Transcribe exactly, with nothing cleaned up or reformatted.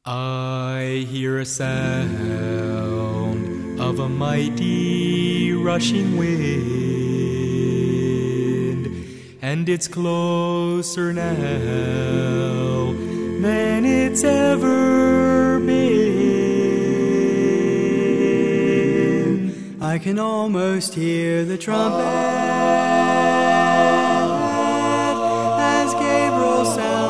I hear a sound of a mighty rushing wind, and it's closer now than it's ever been. I can almost hear the trumpet as Gabriel sounds